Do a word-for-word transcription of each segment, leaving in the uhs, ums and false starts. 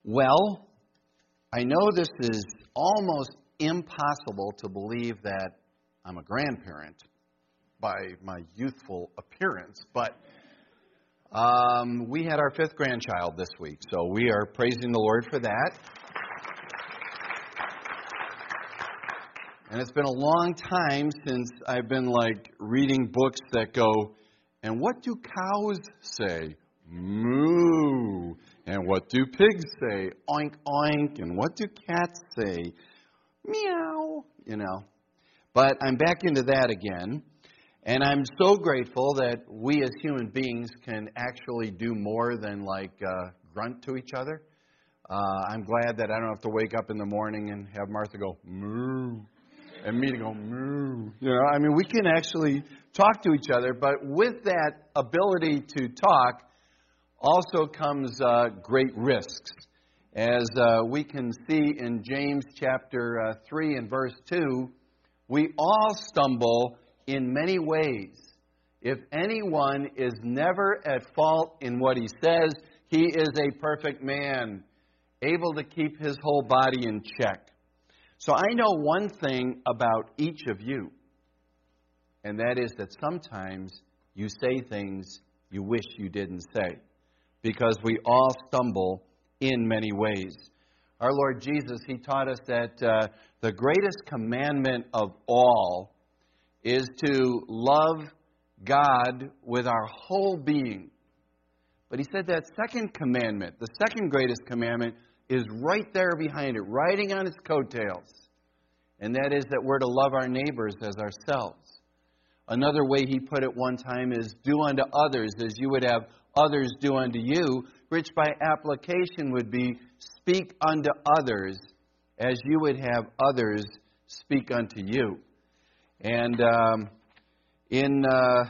Well, I know this is almost impossible to believe that I'm a grandparent by my youthful appearance, but um, we had our fifth grandchild this week, so we are praising the Lord for that. And it's been a long time since I've been like reading books that go, and what do cows say? Moo. And what do pigs say? Oink, oink. And what do cats say? Meow. You know. But I'm back into that again. And I'm so grateful that we as human beings can actually do more than like uh, grunt to each other. Uh, I'm glad that I don't have to wake up in the morning and have Martha go, moo. And me to go, moo. You know, I mean, we can actually talk to each other. But with that ability to talk also comes uh, great risks. As uh, we can see in James chapter uh, three and verse two, we all stumble in many ways. If anyone is never at fault in what he says, he is a perfect man, able to keep his whole body in check. So I know one thing about each of you, and that is that sometimes you say things you wish you didn't say, because we all stumble in many ways. Our Lord Jesus, He taught us that uh, the greatest commandment of all is to love God with our whole being. But He said that second commandment, the second greatest commandment, is right there behind it, riding on its coattails. And that is that we're to love our neighbors as ourselves. Another way He put it one time is, do unto others as you would have others do unto you, which by application would be, speak unto others as you would have others speak unto you. And um, in uh,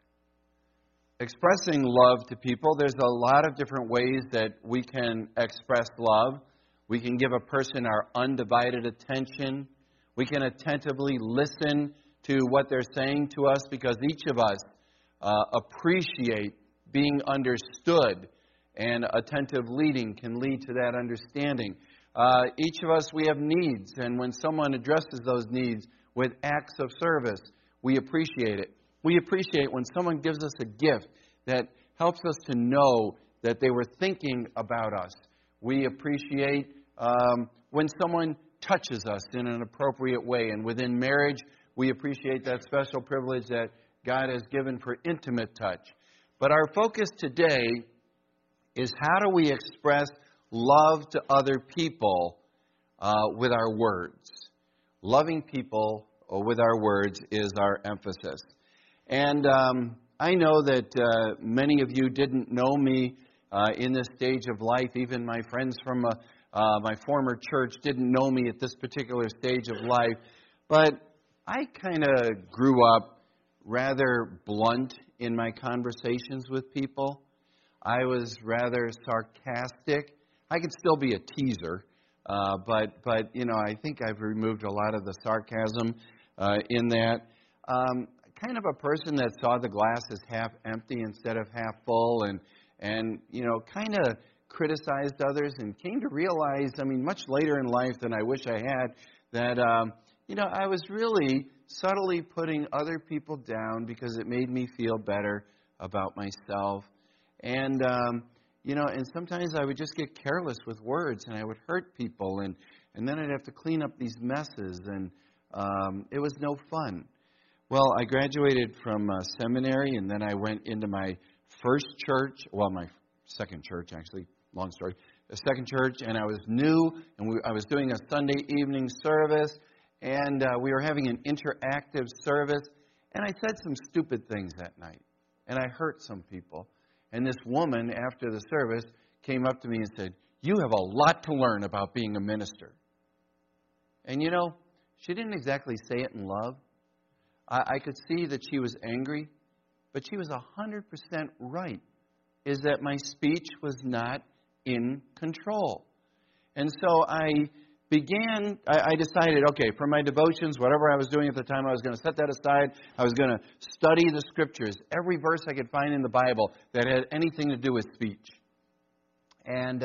expressing love to people, there's a lot of different ways that we can express love. We can give a person our undivided attention. We can attentively listen to what they're saying to us, because each of us uh, appreciate being understood, and attentive leading can lead to that understanding. Uh, each of us, we have needs, and when someone addresses those needs with acts of service, we appreciate it. We appreciate when someone gives us a gift that helps us to know that they were thinking about us. We appreciate um, when someone touches us in an appropriate way, and within marriage, we appreciate that special privilege that God has given for intimate touch. But our focus today is, how do we express love to other people uh, with our words? Loving people with our words is our emphasis. And um, I know that uh, many of you didn't know me uh, in this stage of life. Even my friends from uh, uh, my former church didn't know me at this particular stage of life. But I kind of grew up rather blunt in my conversations with people. I was rather sarcastic. I could still be a teaser, uh, but, but you know, I think I've removed a lot of the sarcasm uh, in that. Um, kind of a person that saw the glass as half empty instead of half full, and, and you know, kind of criticized others, and came to realize, I mean, much later in life than I wish I had, that, um, you know, I was really subtly putting other people down because it made me feel better about myself. And, um, you know, and sometimes I would just get careless with words, and I would hurt people, and, and then I'd have to clean up these messes, and um, it was no fun. Well, I graduated from uh, seminary, and then I went into my first church, well, my second church, actually, long story, a second church, and I was new, and we, I was doing a Sunday evening service, and uh, we were having an interactive service, and I said some stupid things that night, and I hurt some people. And this woman, after the service, came up to me and said, "You have a lot to learn about being a minister." And you know, she didn't exactly say it in love. I, I could see that she was angry, but she was one hundred percent right, is that my speech was not in control. And so I began, I, I decided, okay, for my devotions, whatever I was doing at the time, I was going to set that aside. I was going to study the Scriptures, every verse I could find in the Bible that had anything to do with speech. And uh,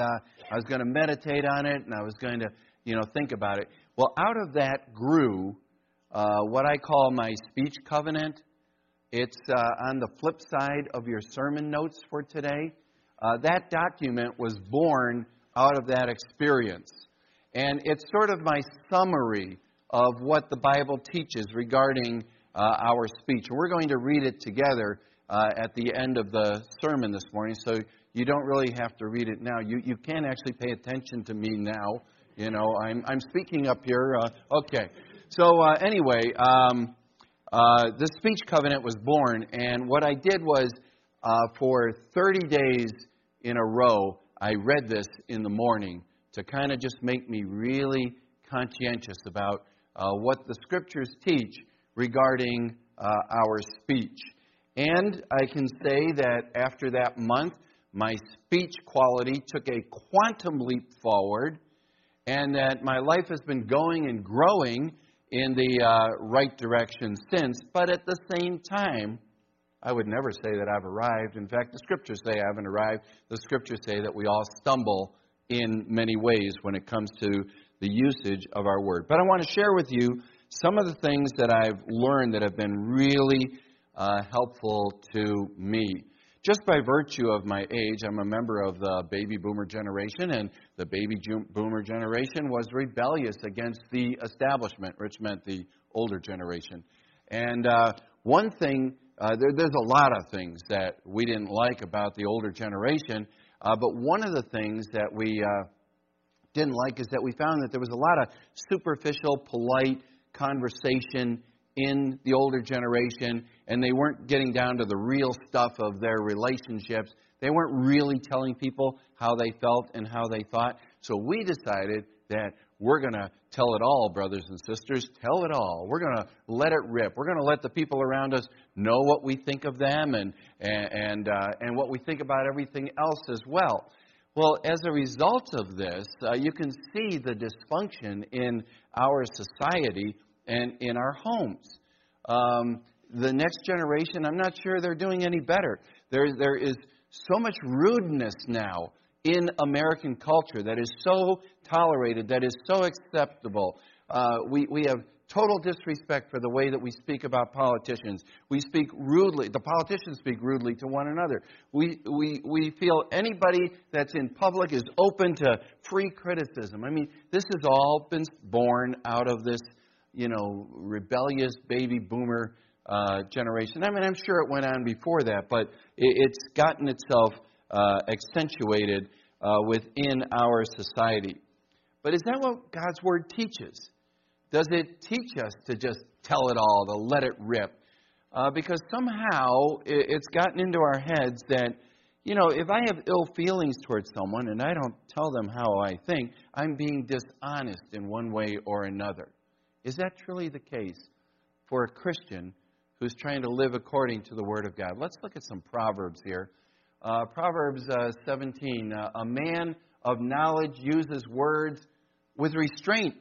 I was going to meditate on it, and I was going to, you know, think about it. Well, out of that grew uh, what I call my speech covenant. It's uh, on the flip side of your sermon notes for today. Uh, that document was born out of that experience. And it's sort of my summary of what the Bible teaches regarding uh, our speech. And we're going to read it together uh, at the end of the sermon this morning, so you don't really have to read it now. You you can actually pay attention to me now. You know, I'm I'm speaking up here. Uh, okay. So uh, anyway, um, uh, the speech covenant was born, and what I did was uh, for thirty days in a row, I read this in the morning to kind of just make me really conscientious about uh, what the Scriptures teach regarding uh, our speech. And I can say that after that month, my speech quality took a quantum leap forward, and that my life has been going and growing in the uh, right direction since. But at the same time, I would never say that I've arrived. In fact, the Scriptures say I haven't arrived. The Scriptures say that we all stumble in many ways when it comes to the usage of our word. But I want to share with you some of the things that I've learned that have been really uh, helpful to me. Just by virtue of my age, I'm a member of the baby boomer generation, and the baby boomer generation was rebellious against the establishment, which meant the older generation. And uh, one thing, uh, there, there's a lot of things that we didn't like about the older generation, uh, but one of the things that we uh, didn't like is that we found that there was a lot of superficial, polite conversation in the older generation, and they weren't getting down to the real stuff of their relationships. They weren't really telling people how they felt and how they thought. So we decided that we're going to tell it all, brothers and sisters. Tell it all. We're going to let it rip. We're going to let the people around us know what we think of them and and and, uh, and what we think about everything else as well. Well, as a result of this, uh, you can see the dysfunction in our society and in our homes. Um, the next generation, I'm not sure they're doing any better. There, there is so much rudeness now in American culture that is so tolerated, that is so acceptable. Uh, we, we have total disrespect for the way that we speak about politicians. We speak rudely. The politicians speak rudely to one another. We, we, we feel anybody that's in public is open to free criticism. I mean, this has all been born out of this, you know, rebellious baby boomer uh, generation. I mean, I'm sure it went on before that, but it, it's gotten itself uh, accentuated uh, within our society. But is that what God's Word teaches? Does it teach us to just tell it all, to let it rip? Uh, because somehow it, it's gotten into our heads that, you know, if I have ill feelings towards someone and I don't tell them how I think, I'm being dishonest in one way or another. Is that truly the case for a Christian who's trying to live according to the Word of God? Let's look at some Proverbs here. Uh, Proverbs uh, seventeen, uh, a man of knowledge uses words with restraint,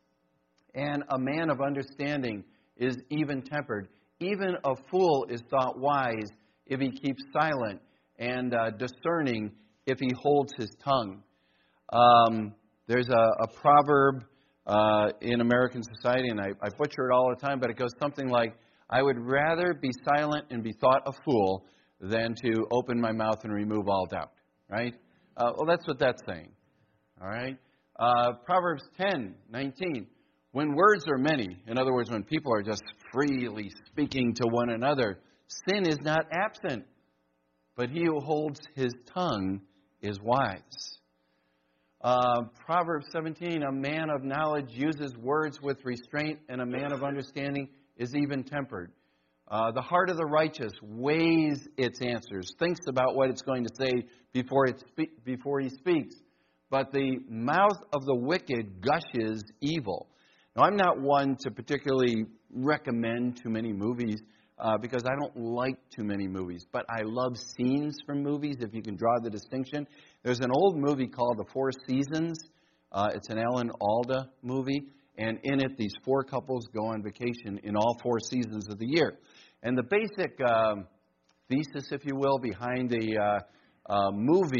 and a man of understanding is even-tempered. Even a fool is thought wise if he keeps silent, and uh, discerning if he holds his tongue. Um, there's a, a proverb Uh, in American society, and I, I butcher it all the time, but it goes something like, I would rather be silent and be thought a fool than to open my mouth and remove all doubt, right? Uh, well, that's what that's saying, all right? Uh, Proverbs ten nineteen, when words are many, in other words, when people are just freely speaking to one another, sin is not absent, but he who holds his tongue is wise. Uh, Proverbs seventeen, a man of knowledge uses words with restraint, and a man of understanding is even-tempered. Uh, the heart of the righteous weighs its answers, thinks about what it's going to say before it spe- before he speaks. But the mouth of the wicked gushes evil. Now, I'm not one to particularly recommend too many movies uh, because I don't like too many movies. But I love scenes from movies, if you can draw the distinction. There's an old movie called The Four Seasons. Uh, it's an Alan Alda movie. And in it, these four couples go on vacation in all four seasons of the year. And the basic um, thesis, if you will, behind the uh, uh, movie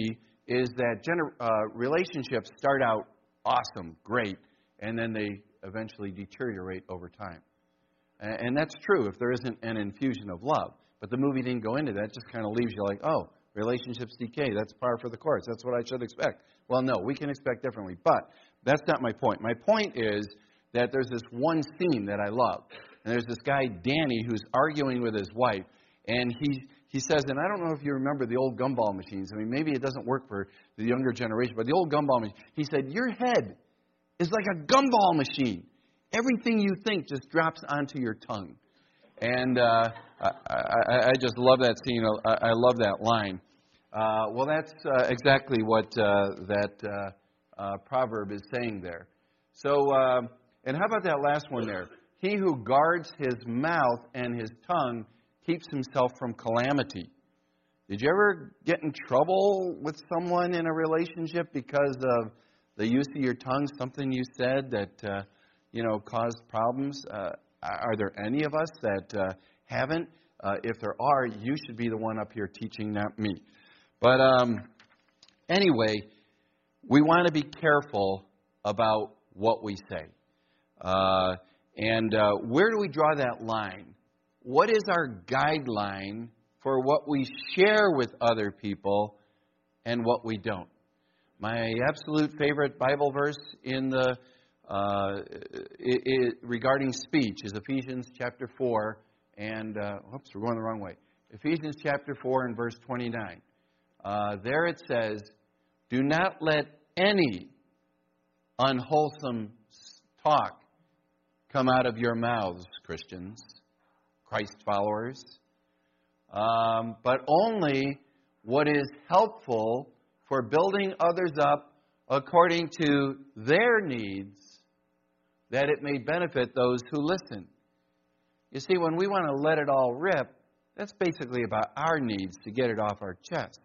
is that gener- uh, relationships start out awesome, great, and then they eventually deteriorate over time. And, and that's true if there isn't an infusion of love. But the movie didn't go into that. It just kind of leaves you like, oh, relationships decay. That's par for the course. That's what I should expect. Well, no, we can expect differently. But that's not my point. My point is that there's this one scene that I love. And there's this guy, Danny, who's arguing with his wife. And he, he says, and I don't know if you remember the old gumball machines. I mean, maybe it doesn't work for the younger generation, but the old gumball machine. He said, your head is like a gumball machine. Everything you think just drops onto your tongue. And uh, I, I, I just love that scene. I, I love that line. Uh, well, that's uh, exactly what uh, that uh, uh, proverb is saying there. So, uh, and how about that last one there? He who guards his mouth and his tongue keeps himself from calamity. Did you ever get in trouble with someone in a relationship because of the use of your tongue, something you said that, uh, you know, caused problems? Uh, are there any of us that uh, haven't? Uh, if there are, you should be the one up here teaching, not me. But um, anyway, we want to be careful about what we say. Uh, and uh, where do we draw that line? What is our guideline for what we share with other people and what we don't? My absolute favorite Bible verse in the uh, it, it, regarding speech is Ephesians chapter four, and uh, oops, we're going the wrong way. Ephesians chapter four and verse twenty-nine. Uh, there it says, "Do not let any unwholesome talk come out of your mouths, Christians, Christ followers, um, but only what is helpful for building others up according to their needs, that it may benefit those who listen." You see, when we want to let it all rip, that's basically about our needs to get it off our chest.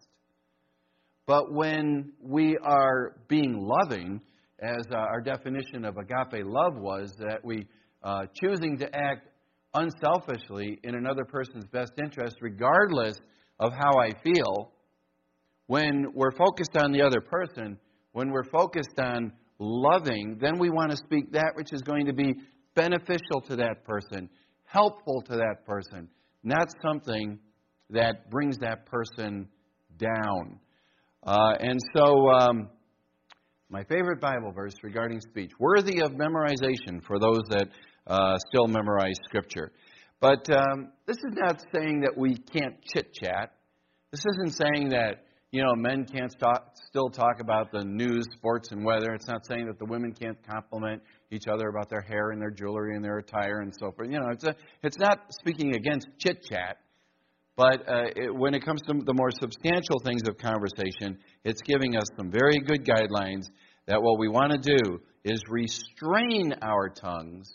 But when we are being loving, as uh, our definition of agape love was, that we uh, choosing to act unselfishly in another person's best interest, regardless of how I feel, when we're focused on the other person, when we're focused on loving, then we want to speak that which is going to be beneficial to that person, helpful to that person, not something that brings that person down. Uh, and so, um, my favorite Bible verse regarding speech, worthy of memorization for those that uh, still memorize Scripture. But um, this is not saying that we can't chit-chat. This isn't saying that, you know, men can't talk, still talk about the news, sports, and weather. It's not saying that the women can't compliment each other about their hair and their jewelry and their attire and so forth. You know, it's a, it's not speaking against chit-chat. But uh, it, when it comes to the more substantial things of conversation, it's giving us some very good guidelines that what we want to do is restrain our tongues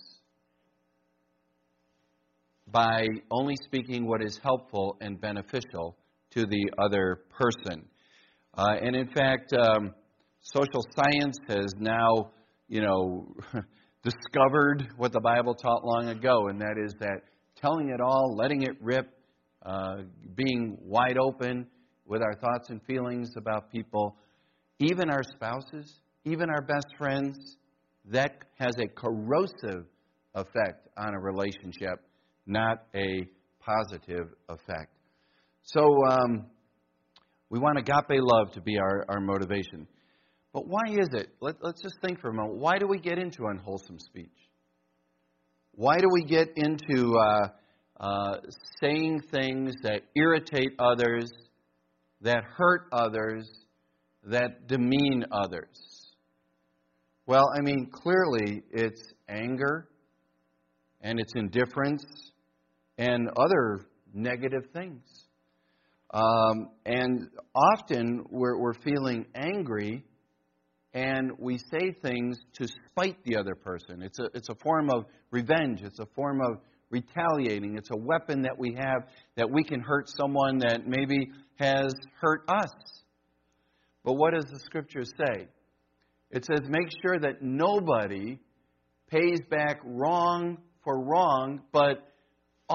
by only speaking what is helpful and beneficial to the other person. Uh, and in fact, um, social science has now, you know, discovered what the Bible taught long ago, and that is that telling it all, letting it rip, Uh, being wide open with our thoughts and feelings about people, even our spouses, even our best friends, that has a corrosive effect on a relationship, not a positive effect. So um, we want agape love to be our, our motivation. But why is it? Let, let's just think for a moment. Why do we get into unwholesome speech? Why do we get into Uh, Uh, saying things that irritate others, that hurt others, that demean others? Well, I mean, clearly it's anger and it's indifference and other negative things. Um, and often we're, we're feeling angry and we say things to spite the other person. It's a, it's a form of revenge. It's a form of retaliating. It's a weapon that we have that we can hurt someone that maybe has hurt us. But what does the Scripture say? It says, make sure that nobody pays back wrong for wrong, but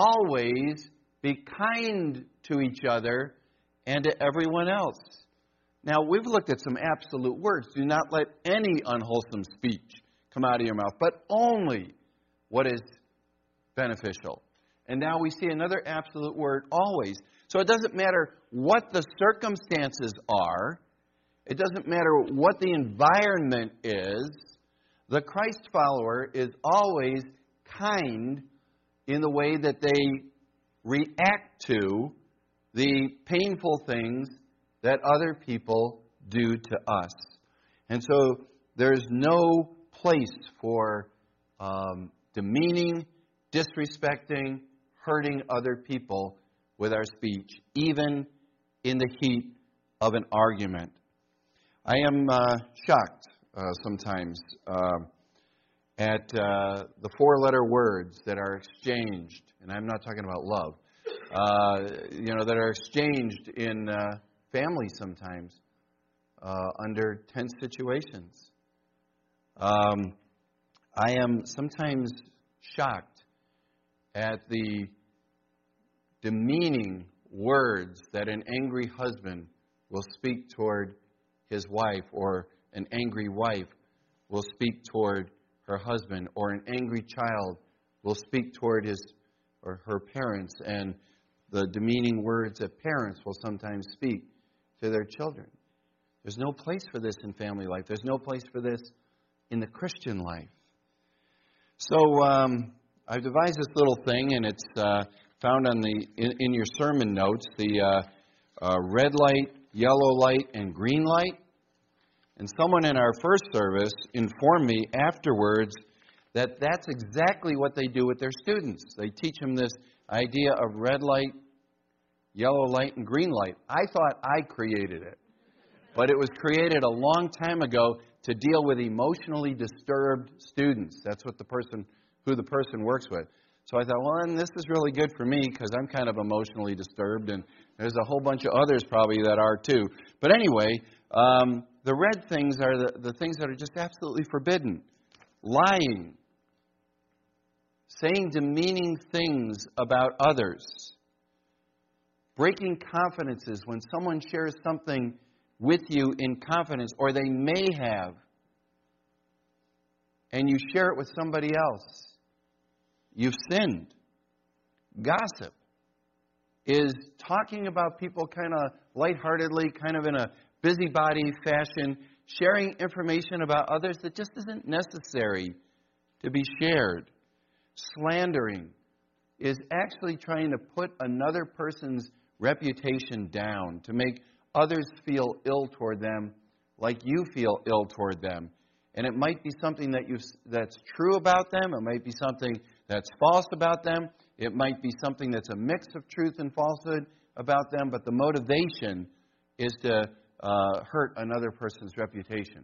always be kind to each other and to everyone else. Now, we've looked at some absolute words. Do not let any unwholesome speech come out of your mouth, but only what is beneficial. And now we see another absolute word, always. So it doesn't matter what the circumstances are. It doesn't matter what the environment is. The Christ follower is always kind in the way that they react to the painful things that other people do to us. And so there's no place for um, demeaning, disrespecting, hurting other people with our speech, even in the heat of an argument. I am uh, shocked uh, sometimes uh, at uh, the four-letter words that are exchanged, and I'm not talking about love, uh, you know, that are exchanged in uh, families sometimes uh, under tense situations. Um, I am sometimes shocked at the demeaning words that an angry husband will speak toward his wife, or an angry wife will speak toward her husband, or an angry child will speak toward his or her parents, and the demeaning words that parents will sometimes speak to their children. There's no place for this in family life. There's no place for this in the Christian life. So um, I've devised this little thing, and it's uh, found on the in, in your sermon notes, the uh, uh, red light, yellow light, and green light. And someone in our first service informed me afterwards that that's exactly what they do with their students. They teach them this idea of red light, yellow light, and green light. I thought I created it, but it was created a long time ago to deal with emotionally disturbed students. That's what the person, who the person works with. So I thought, well, and this is really good for me because I'm kind of emotionally disturbed, and there's a whole bunch of others probably that are too. But anyway, um, the red things are the, the things that are just absolutely forbidden. Lying, saying demeaning things about others, breaking confidences when someone shares something with you in confidence, or they may have, and you share it with somebody else. You've sinned. Gossip is talking about people kind of lightheartedly, kind of in a busybody fashion, sharing information about others that just isn't necessary to be shared. Slandering is actually trying to put another person's reputation down, to make others feel ill toward them like you feel ill toward them. And it might be something that you that's true about them. It might be something that's false about them. It might be something that's a mix of truth and falsehood about them. But the motivation is to uh, hurt another person's reputation.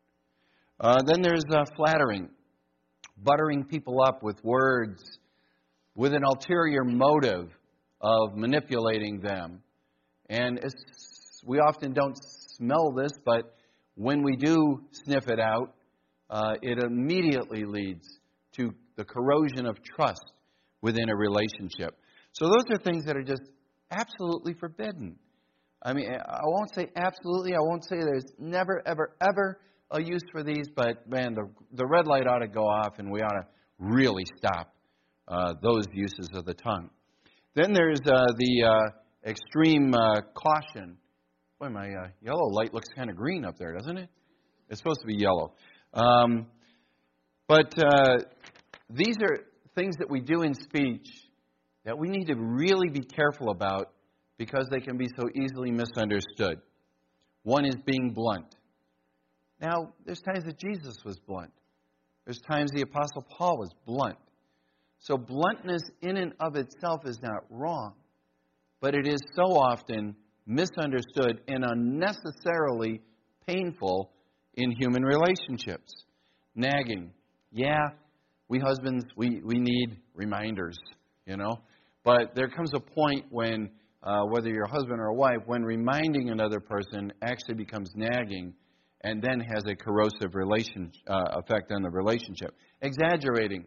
Uh, then there's uh, flattering, buttering people up with words with an ulterior motive of manipulating them. And it's, we often don't smell this, but when we do sniff it out, uh, it immediately leads to the corrosion of trust within a relationship. So those are things that are just absolutely forbidden. I mean, I won't say absolutely. I won't say there's never, ever, ever a use for these, but man, the, the red light ought to go off, and we ought to really stop uh, those uses of the tongue. Then there's uh, the uh, extreme uh, caution. Boy, my uh, yellow light looks kind of green up there, doesn't it? It's supposed to be yellow. Um, but uh, these are things that we do in speech that we need to really be careful about because they can be so easily misunderstood. One is being blunt. Now, there's times that Jesus was blunt. There's times the Apostle Paul was blunt. So bluntness in and of itself is not wrong, but it is so often misunderstood and unnecessarily painful in human relationships. Nagging. Yeah, we husbands, we, we need reminders, you know. But there comes a point when, uh, whether you're a husband or a wife, when reminding another person actually becomes nagging and then has a corrosive relation, uh, effect on the relationship. Exaggerating.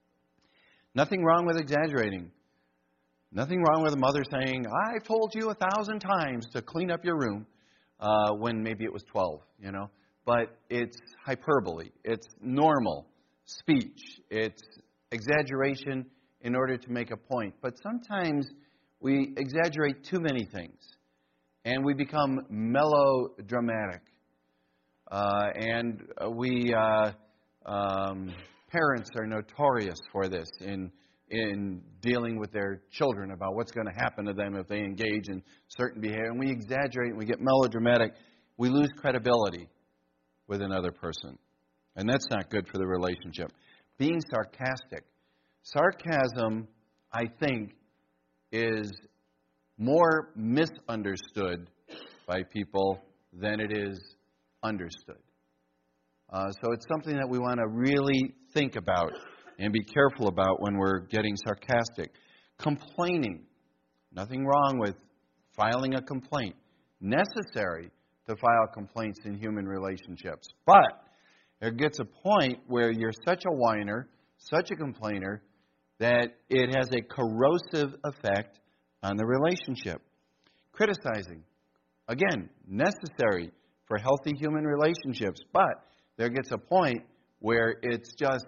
Nothing wrong with exaggerating. Nothing wrong with a mother saying, I've told you a thousand times to clean up your room. uh, when maybe it was twelve, you know. But it's hyperbole. It's normal speech. It's exaggeration in order to make a point. But sometimes we exaggerate too many things, and we become melodramatic. Uh, and we, uh, um, parents are notorious for this in in dealing with their children about what's going to happen to them if they engage in certain behavior. And we exaggerate and we get melodramatic. We lose credibility with another person. And that's not good for the relationship. Being sarcastic. Sarcasm, I think, is more misunderstood by people than it is understood. Uh, so it's something that we want to really think about and be careful about when we're getting sarcastic. Complaining. Nothing wrong with filing a complaint. Necessary to file complaints in human relationships. But there gets a point where you're such a whiner, such a complainer, that it has a corrosive effect on the relationship. Criticizing. Again, necessary for healthy human relationships. But there gets a point where it's just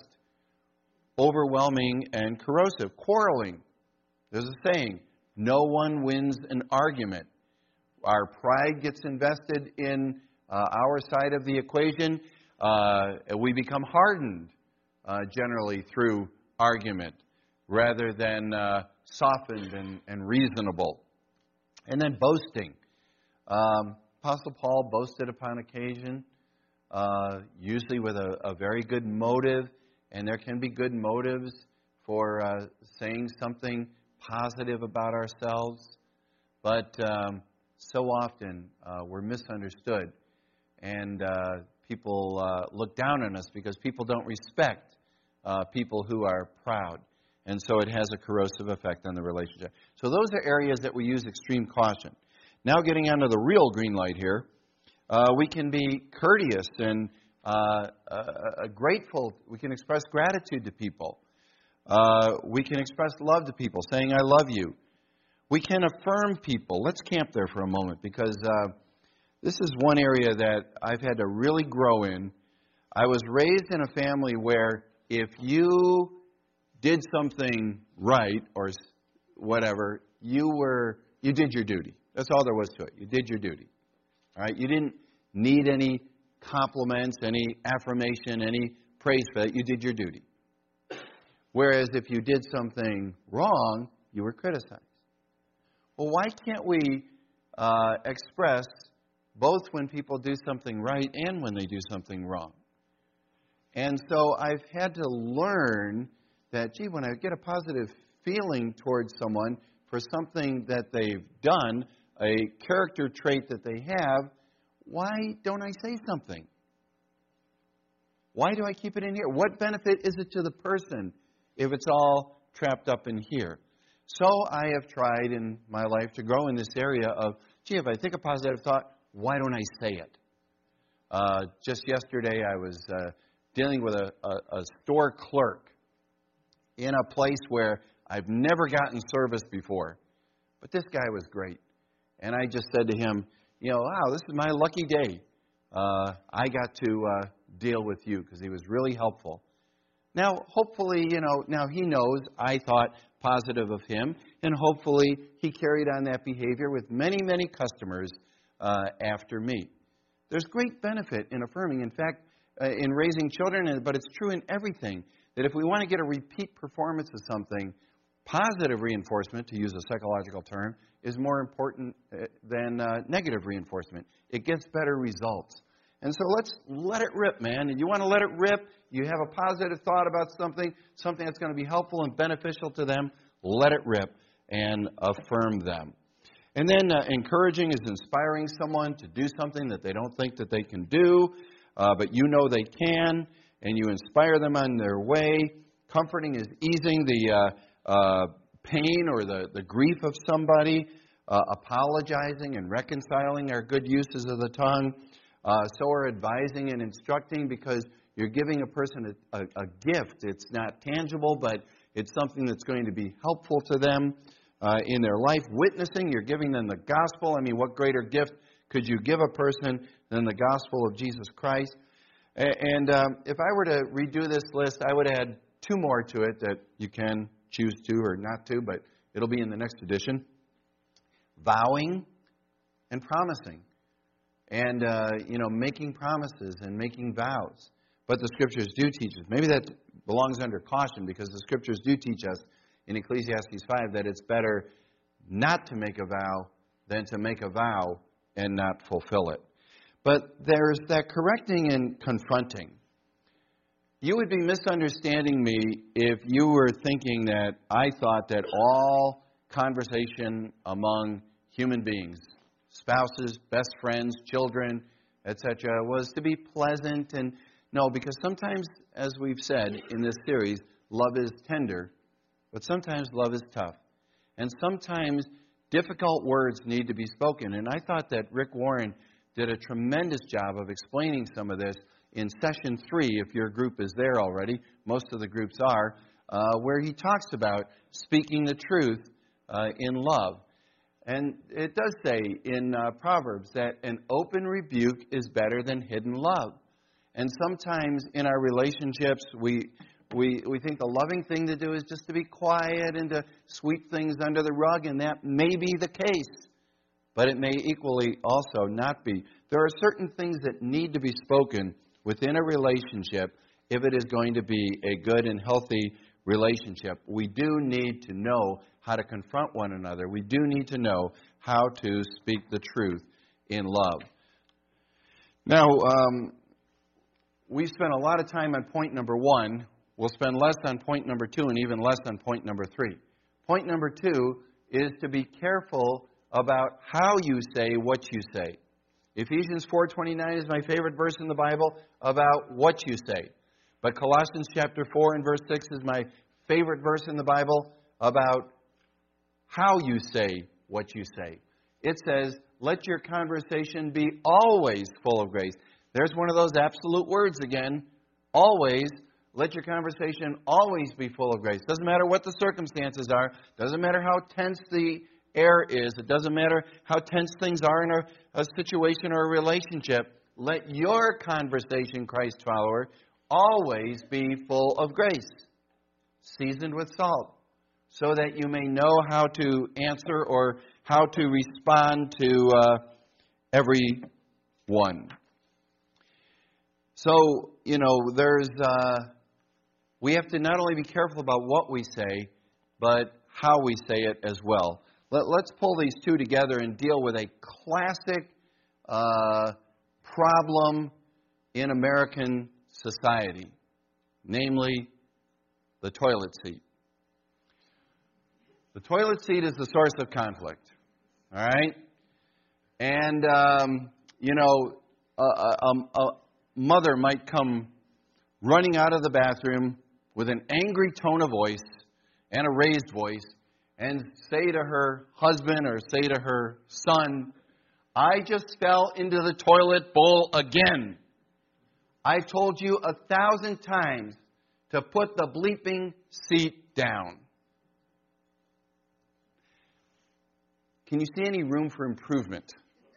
overwhelming and corrosive. Quarreling. There's a saying, no one wins an argument. Our pride gets invested in uh, our side of the equation. Uh, we become hardened uh, generally through argument rather than uh, softened and, and reasonable. And then boasting. Um, Apostle Paul boasted upon occasion, uh, usually with a, a very good motive. And there can be good motives for uh, saying something positive about ourselves. But um, so often uh, we're misunderstood. And uh, people uh, look down on us because people don't respect uh, people who are proud. And so it has a corrosive effect on the relationship. So those are areas that we use extreme caution. Now getting onto the real green light here, uh, we can be courteous and Uh, uh, grateful. We can express gratitude to people. Uh, we can express love to people, saying, I love you. We can affirm people. Let's camp there for a moment, because uh, this is one area that I've had to really grow in. I was raised in a family where if you did something right or whatever, you were you did your duty. That's all there was to it. You did your duty. All right? You didn't need any compliments, any affirmation, any praise for that. You did your duty. Whereas if you did something wrong, you were criticized. Well, why can't we uh, express both when people do something right and when they do something wrong? And so I've had to learn that, gee, when I get a positive feeling towards someone for something that they've done, a character trait that they have, why don't I say something? Why do I keep it in here? What benefit is it to the person if it's all trapped up in here? So I have tried in my life to grow in this area of, gee, if I think a positive thought, why don't I say it? Uh, just yesterday I was uh, dealing with a, a, a store clerk in a place where I've never gotten service before. But this guy was great. And I just said to him, you know, wow, this is my lucky day. Uh, I got to uh, deal with you, because he was really helpful. Now, hopefully, you know, now he knows I thought positive of him, and hopefully he carried on that behavior with many, many customers uh, after me. There's great benefit in affirming. In fact, uh, in raising children, but it's true in everything, that if we want to get a repeat performance of something, positive reinforcement, to use a psychological term, is more important than uh, negative reinforcement. It gets better results. And so let's let it rip, man. And you want to let it rip, you have a positive thought about something, something that's going to be helpful and beneficial to them, let it rip and affirm them. And then uh, encouraging is inspiring someone to do something that they don't think that they can do, uh, but you know they can, and you inspire them on their way. Comforting is easing the uh, uh, pain or the, the grief of somebody. Uh, apologizing and reconciling are good uses of the tongue. Uh, so are advising and instructing, because you're giving a person a, a, a gift. It's not tangible, but it's something that's going to be helpful to them uh, in their life. Witnessing, you're giving them the gospel. I mean, what greater gift could you give a person than the gospel of Jesus Christ? And um, if I were to redo this list, I would add two more to it that you can choose to or not to, but it'll be in the next edition. Vowing and promising. And, uh, you know, making promises and making vows. But the Scriptures do teach us. Maybe that belongs under caution because the Scriptures do teach us in Ecclesiastes five that it's better not to make a vow than to make a vow and not fulfill it. But there's that correcting and confronting. You would be misunderstanding me if you were thinking that I thought that all conversation among human beings, spouses, best friends, children, et cetera, was to be pleasant. And no, because sometimes, as we've said in this series, love is tender, but sometimes love is tough. And sometimes difficult words need to be spoken. And I thought that Rick Warren did a tremendous job of explaining some of this in session three, if your group is there already. Most of the groups are, uh, where he talks about speaking the truth uh, in love. And it does say in uh, Proverbs that an open rebuke is better than hidden love. And sometimes in our relationships, we we we think the loving thing to do is just to be quiet and to sweep things under the rug, and that may be the case. But it may equally also not be. There are certain things that need to be spoken within a relationship if it is going to be a good and healthy relationship. We do need to know how to confront one another. We do need to know how to speak the truth in love. Now, um, we spent a lot of time on point number one. We'll spend less on point number two and even less on point number three. Point number two is to be careful about how you say what you say. Ephesians four twenty-nine is my favorite verse in the Bible about what you say. But Colossians chapter four and verse six is my favorite verse in the Bible about how you say what you say. It says, let your conversation be always full of grace. There's one of those absolute words again. Always. Let your conversation always be full of grace. Doesn't matter what the circumstances are. Doesn't matter how tense the air is. It doesn't matter how tense things are in a, a situation or a relationship. Let your conversation, Christ follower, always be full of grace, seasoned with salt, so that you may know how to answer or how to respond to uh, everyone. So, you know, there's, uh, we have to not only be careful about what we say, but how we say it as well. Let, let's pull these two together and deal with a classic uh, problem in American society, namely the toilet seat. The toilet seat is the source of conflict, all right? And, um, you know, a, a, a mother might come running out of the bathroom with an angry tone of voice and a raised voice and say to her husband or say to her son, I just fell into the toilet bowl again. I've told you a thousand times to put the bleeping seat down. Can you see any room for improvement?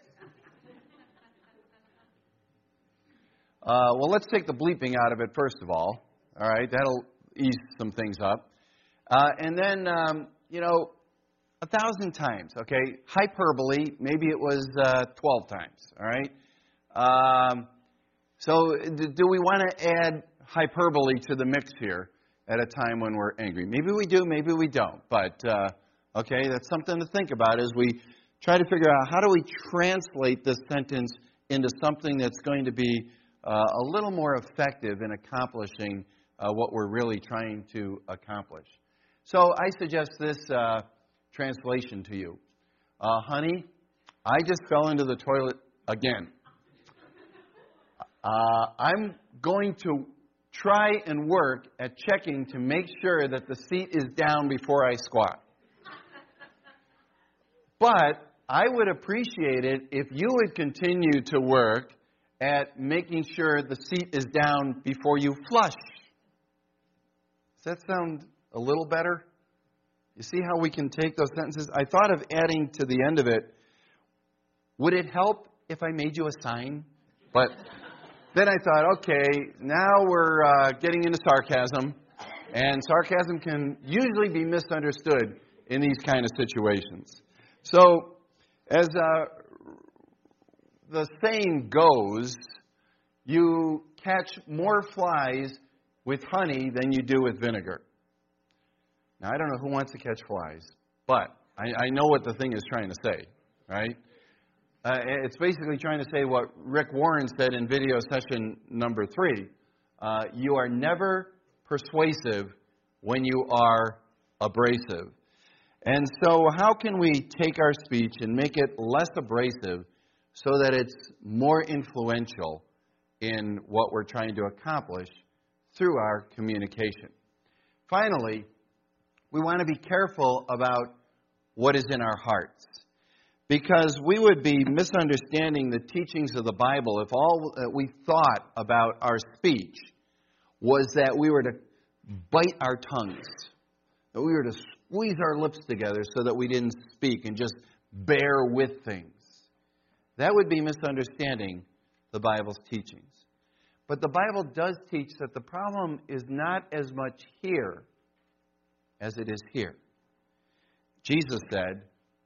Uh, well, let's take the bleeping out of it first of all. All right, that'll ease some things up. Uh, and then, um, you know, a thousand times, okay? Hyperbole, maybe it was uh, twelve times, all right? Um, so do we want to add hyperbole to the mix here at a time when we're angry? Maybe we do, maybe we don't. But, uh, okay, that's something to think about as we try to figure out how do we translate this sentence into something that's going to be uh, a little more effective in accomplishing uh, what we're really trying to accomplish. So I suggest this uh, translation to you. Uh, honey, I just fell into the toilet again. Uh, I'm going to try and work at checking to make sure that the seat is down before I squat. But I would appreciate it if you would continue to work at making sure the seat is down before you flush. Does that sound a little better? You see how we can take those sentences? I thought of adding to the end of it, would it help if I made you a sign? But then I thought, okay, now we're uh, getting into sarcasm, and sarcasm can usually be misunderstood in these kind of situations. So, as uh, the saying goes, you catch more flies with honey than you do with vinegar. Now, I don't know who wants to catch flies, but I, I know what the thing is trying to say, right? Uh, it's basically trying to say what Rick Warren said in video session number three. Uh, you are never persuasive when you are abrasive. And so how can we take our speech and make it less abrasive so that it's more influential in what we're trying to accomplish through our communication? Finally, we want to be careful about what is in our hearts, because we would be misunderstanding the teachings of the Bible if all that we thought about our speech was that we were to bite our tongues, that we were to squeeze our lips together so that we didn't speak and just bear with things. That would be misunderstanding the Bible's teachings. But the Bible does teach that the problem is not as much here as it is here. Jesus said,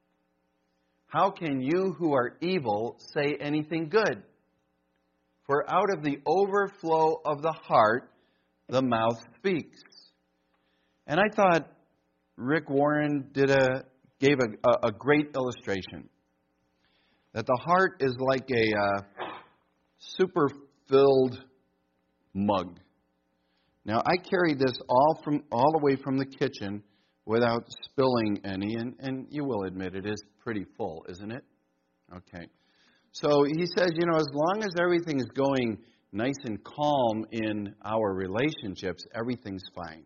"How can you who are evil say anything good? For out of the overflow of the heart, the mouth speaks." And I thought Rick Warren did a gave a, a, a great illustration. That the heart is like a uh, super-filled mug. Now, I carried this all from all the way from the kitchen without spilling any, and, and you will admit it is pretty full, isn't it? Okay. So he says, you know, as long as everything is going nice and calm in our relationships, everything's fine.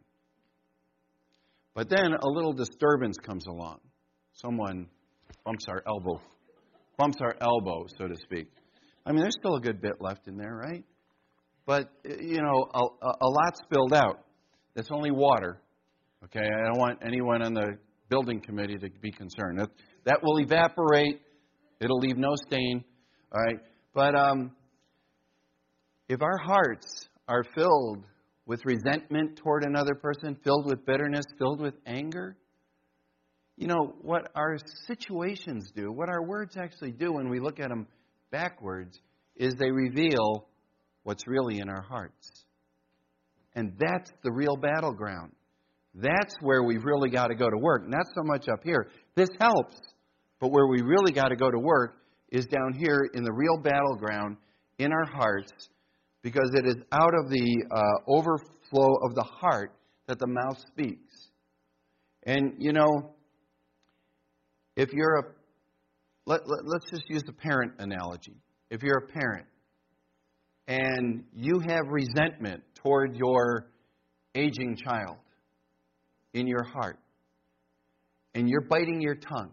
But then a little disturbance comes along. Someone bumps our elbow, bumps our elbow, so to speak. I mean, there's still a good bit left in there, right? But, you know, a, a lot spilled out. That's only water. Okay, I don't want anyone on the building committee to be concerned. That, that will evaporate. It'll leave no stain. All right. But um, if our hearts are filled with resentment toward another person, filled with bitterness, filled with anger, you know, what our situations do, what our words actually do when we look at them backwards, is they reveal what's really in our hearts. And that's the real battleground. That's where we've really got to go to work. Not so much up here. This helps. But where we really got to go to work is down here in the real battleground in our hearts, because it is out of the uh, overflow of the heart that the mouth speaks. And, you know, if you're a, let, let, let's just use the parent analogy. If you're a parent and you have resentment toward your aging child in your heart, and you're biting your tongue,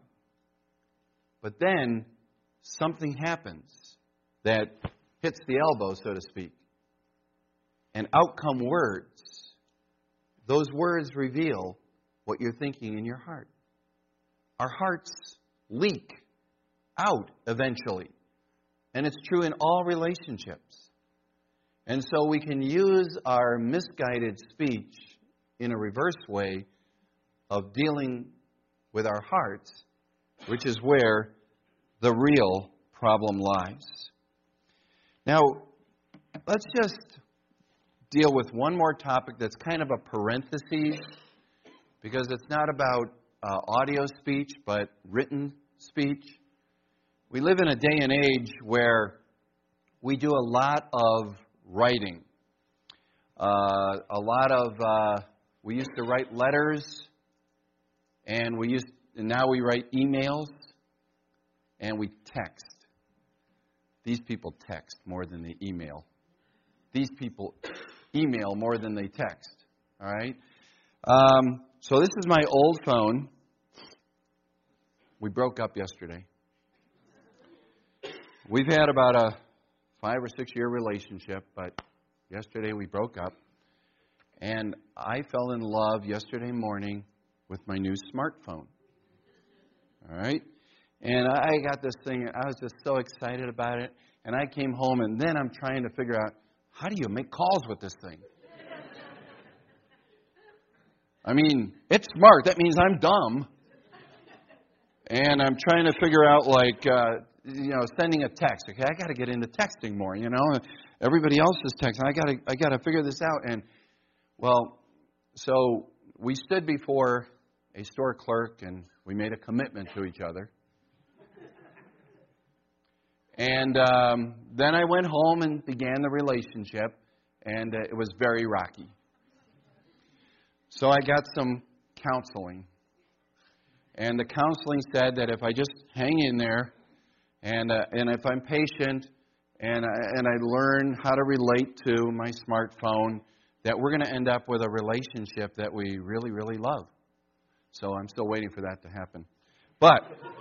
but then something happens that hits the elbow, so to speak, and out come words. Those words reveal what you're thinking in your heart. Our hearts leak out eventually, and it's true in all relationships. And so we can use our misguided speech in a reverse way of dealing with our hearts, which is where the real problem lies. Now, let's just deal with one more topic that's kind of a parenthesis, because it's not about uh, audio speech, but written speech. We live in a day and age where we do a lot of writing. Uh, a lot of, uh, we used to write letters, and we used, and now we write emails, and we text. These people text more than they email. These people email more than they text. All right? Um, so this is my old phone. We broke up yesterday. We've had about a five or six year relationship, but yesterday we broke up. And I fell in love yesterday morning with my new smartphone. All right? And I got this thing, I was just so excited about it. And I came home, and then I'm trying to figure out, how do you make calls with this thing? I mean, it's smart. That means I'm dumb. And I'm trying to figure out, like, uh, you know, sending a text. Okay, I got to get into texting more, you know. Everybody else is texting. I got to I got to figure this out. And, well, so we stood before a store clerk, and we made a commitment to each other. And um, then I went home and began the relationship, and uh, it was very rocky. So I got some counseling. And the counseling said that if I just hang in there, and uh, and if I'm patient, and I, and I learn how to relate to my smartphone, that we're going to end up with a relationship that we really, really love. So I'm still waiting for that to happen. But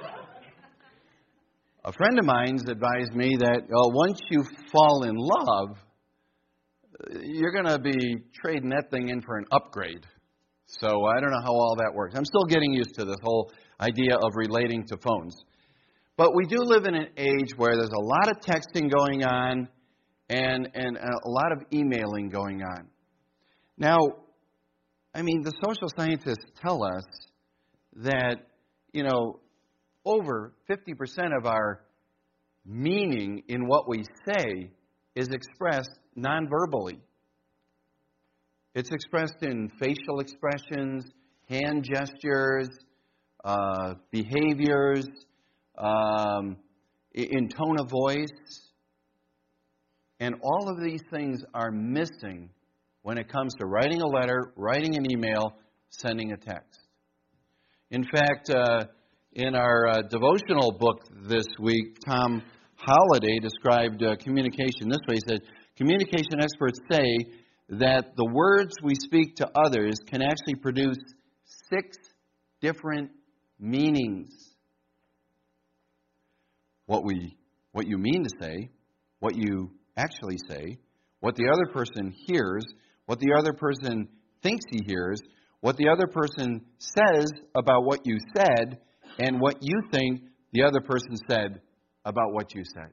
a friend of mine's advised me that uh, once you fall in love, you're going to be trading that thing in for an upgrade. So I don't know how all that works. I'm still getting used to this whole idea of relating to phones. But we do live in an age where there's a lot of texting going on and, and a lot of emailing going on. Now, I mean, the social scientists tell us that, you know, over fifty percent of our meaning in what we say is expressed non-verbally. It's expressed in facial expressions, hand gestures, uh, behaviors, um, in tone of voice. And all of these things are missing when it comes to writing a letter, writing an email, sending a text. In fact, uh, in our uh, devotional book this week, Tom Holliday described uh, communication this way. He said, communication experts say that the words we speak to others can actually produce six different meanings. What we, what you mean to say, what you actually say, what the other person hears, what the other person thinks he hears, what the other person says about what you said, and what you think the other person said about what you said.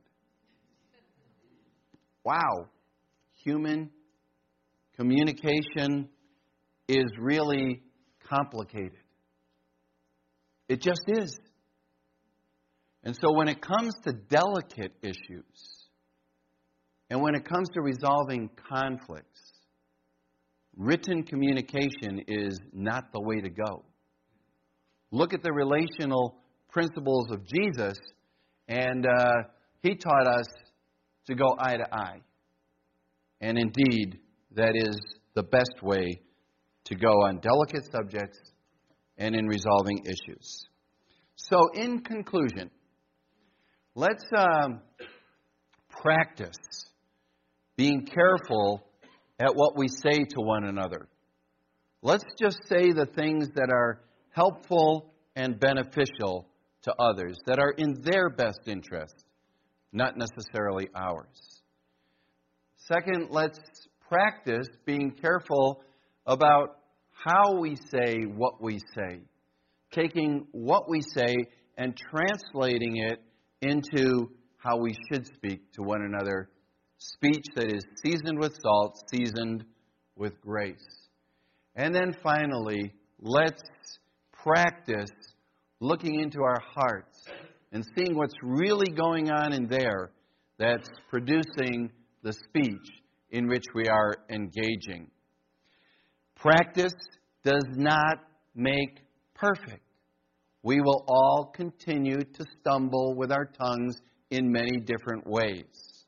Wow. Human communication is really complicated. It just is. And so when it comes to delicate issues, and when it comes to resolving conflicts, written communication is not the way to go. Look at the relational principles of Jesus, and uh, he taught us to go eye to eye. And indeed, that is the best way to go on delicate subjects and in resolving issues. So, in conclusion, let's um, practice being careful at what we say to one another. Let's just say the things that are helpful and beneficial to others, that are in their best interest, not necessarily ours. Second, let's practice being careful about how we say what we say, taking what we say and translating it into how we should speak to one another, speech that is seasoned with salt, seasoned with grace. And then finally, let's practice looking into our hearts and seeing what's really going on in there that's producing the speech in which we are engaging. Practice does not make perfect. We will all continue to stumble with our tongues in many different ways.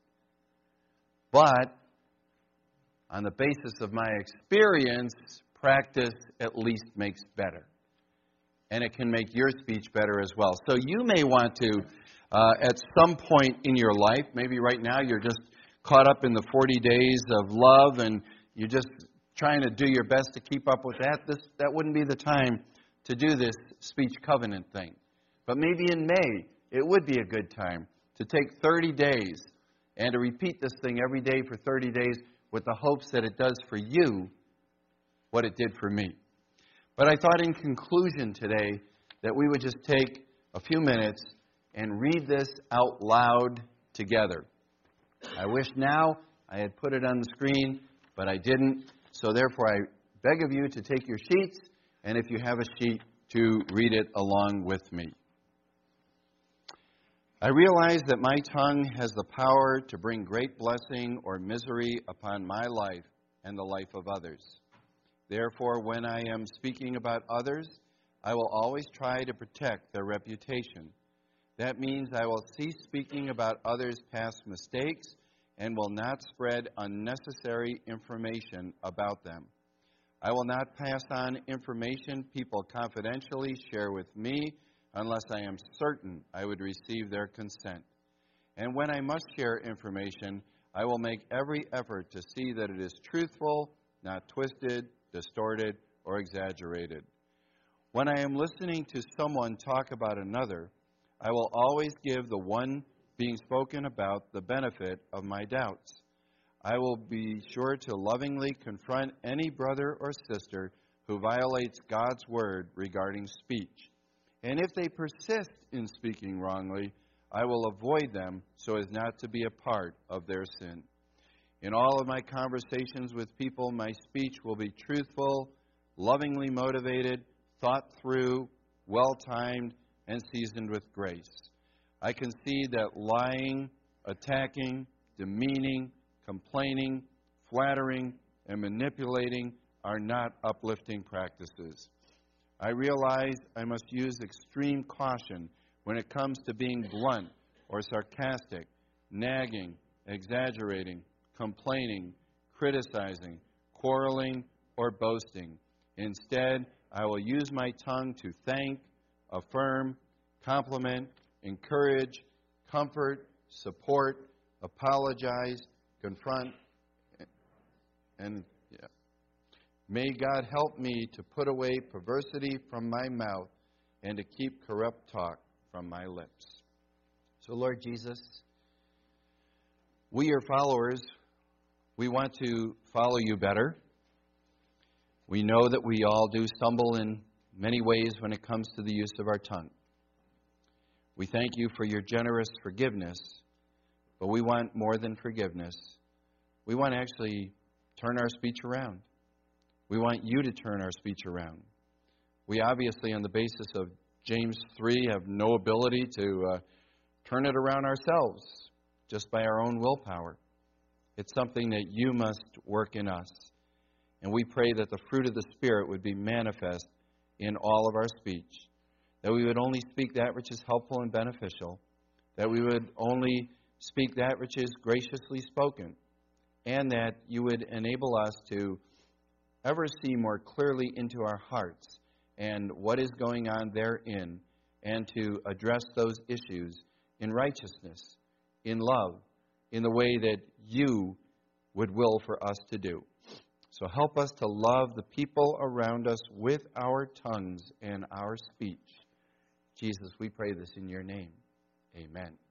But on the basis of my experience, practice at least makes better. And it can make your speech better as well. So you may want to, uh, at some point in your life, maybe right now you're just caught up in the forty days of love and you're just trying to do your best to keep up with that. This that wouldn't be the time to do this speech covenant thing. But maybe in May, it would be a good time to take thirty days and to repeat this thing every day for thirty days with the hopes that it does for you what it did for me. But I thought in conclusion today that we would just take a few minutes and read this out loud together. I wish now I had put it on the screen, but I didn't. So therefore, I beg of you to take your sheets, and if you have a sheet, to read it along with me. I realize that my tongue has the power to bring great blessing or misery upon my life and the life of others. Therefore, when I am speaking about others, I will always try to protect their reputation. That means I will cease speaking about others' past mistakes and will not spread unnecessary information about them. I will not pass on information people confidentially share with me unless I am certain I would receive their consent. And when I must share information, I will make every effort to see that it is truthful, not twisted, distorted, or exaggerated. When I am listening to someone talk about another, I will always give the one being spoken about the benefit of my doubts. I will be sure to lovingly confront any brother or sister who violates God's word regarding speech. And if they persist in speaking wrongly, I will avoid them so as not to be a part of their sin. In all of my conversations with people, my speech will be truthful, lovingly motivated, thought through, well-timed, and seasoned with grace. I concede that lying, attacking, demeaning, complaining, flattering, and manipulating are not uplifting practices. I realize I must use extreme caution when it comes to being blunt or sarcastic, nagging, exaggerating, complaining, criticizing, quarreling, or boasting. Instead, I will use my tongue to thank, affirm, compliment, encourage, comfort, support, apologize, confront, and yeah. May God help me to put away perversity from my mouth and to keep corrupt talk from my lips. So, Lord Jesus, we, your followers, we want to follow you better. We know that we all do stumble in many ways when it comes to the use of our tongue. We thank you for your generous forgiveness, but we want more than forgiveness. We want to actually turn our speech around. We want you to turn our speech around. We obviously, on the basis of James three, have no ability to uh, turn it around ourselves just by our own willpower. It's something that you must work in us. And we pray that the fruit of the Spirit would be manifest in all of our speech, that we would only speak that which is helpful and beneficial, that we would only speak that which is graciously spoken, and that you would enable us to ever see more clearly into our hearts and what is going on therein, and to address those issues in righteousness, in love, in the way that you would will for us to do. So help us to love the people around us with our tongues and our speech. Jesus, we pray this in your name. Amen.